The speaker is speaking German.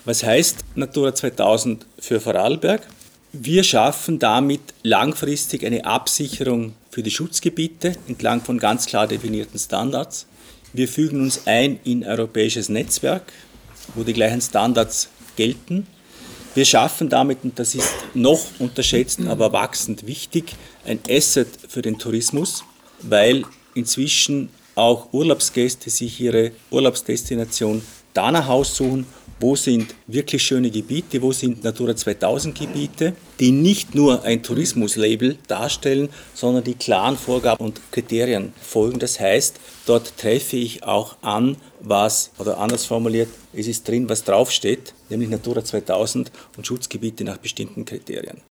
Was heißt Natura 2000 für Vorarlberg? Wir schaffen damit langfristig eine Absicherung für die Schutzgebiete entlang von ganz klar definierten Standards. Wir fügen uns ein in ein europäisches Netzwerk, wo die gleichen Standards gelten. Wir schaffen damit, und das ist noch unterschätzt, aber wachsend wichtig, ein Asset für den Tourismus, weil inzwischen auch Urlaubsgäste sich ihre Urlaubsdestination danach aussuchen, wo sind wirklich schöne Gebiete, wo sind Natura 2000 Gebiete, die nicht nur ein Tourismuslabel darstellen, sondern die klaren Vorgaben und Kriterien folgen. Das heißt, dort treffe ich auch an, oder anders formuliert, es ist drin, was draufsteht, nämlich Natura 2000 und Schutzgebiete nach bestimmten Kriterien.